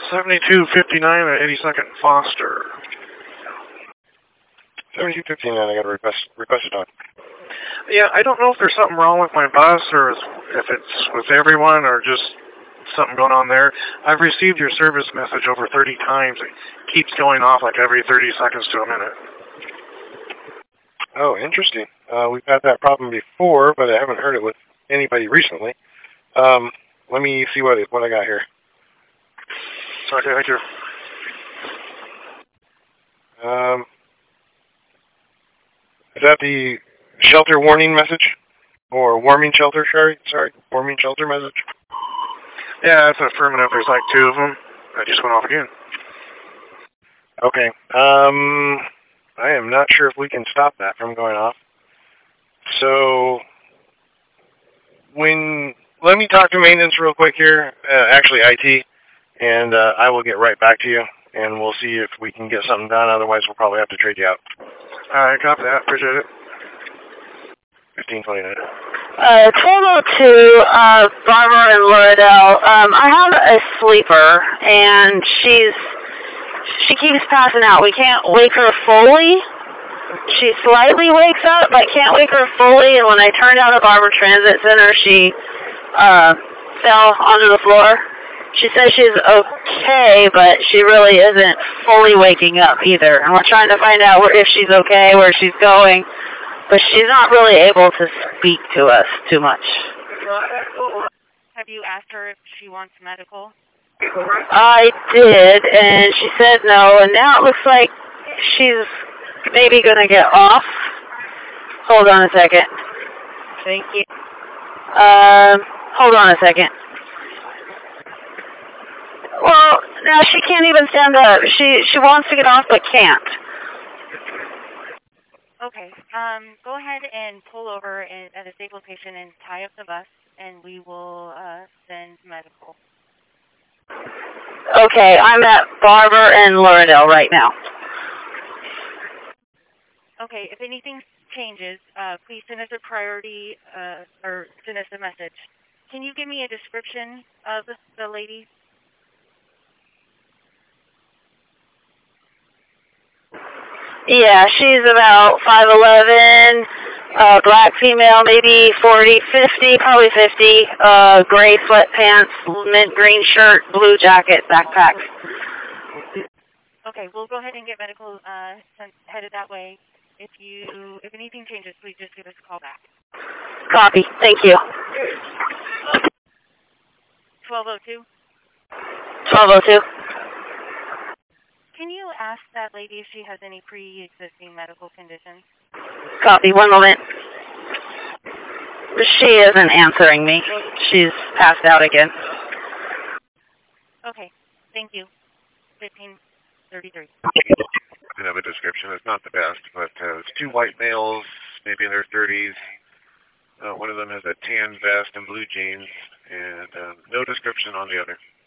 7259 at 82nd Foster. 7259, I got a requested on. Yeah, I don't know if there's something wrong with my bus or if it's with everyone or just something going on there. I've received your service message over 30 times. It keeps going off like every 30 seconds to a minute. Oh, interesting. We've had that problem before, but I haven't heard it with anybody recently. Let me see what I got here. Okay, thank you. Is that the shelter warning message? Or warming shelter, sorry, warming shelter message? Yeah, it's affirmative. There's like 2 of them. I just went off again. Okay. I am not sure if we can stop that from going off. So, let me talk to maintenance real quick here, actually IT, and I will get right back to you, and we'll see if we can get something done. Otherwise, we'll probably have to trade you out. All right, copy that. Appreciate it. 1529. 1202, Barbara and Loredell. I have a sleeper, and she keeps passing out. We can't wake her fully. She slightly wakes up, but can't wake her fully. And when I turned out of Barbara Transit Center, she fell onto the floor. She says she's okay, but she really isn't fully waking up either. And we're trying to find out if she's okay, where she's going. But she's not really able to speak to us too much. Have you asked her if she wants medical? I did, and she said no, and now it looks like she's maybe going to get off. Hold on a second. Thank you. Hold on a second. Well, now she can't even stand up. She wants to get off, but can't. Okay. Go ahead and pull over at a safe location and tie up the bus, and we will send medical. Okay, I'm at Barbara and Loredell right now. Okay, if anything changes, please send us a priority or send us a message. Can you give me a description of the lady? Yeah, she's about 5'11", black female, maybe 40, 50, probably 50, gray sweatpants, mint green shirt, blue jacket, backpack. Okay, we'll go ahead and get medical headed that way. If anything changes, please just give us a call back. Copy. Thank you. 1202. 1202. Can you ask that lady if she has any pre-existing medical conditions? Copy. One moment. She isn't answering me. She's passed out again. Okay. Thank you. 1533. I have a description. It's not the best, but it's 2 white males, maybe in their 30s. One of them has a tan vest and blue jeans, and no description on the other.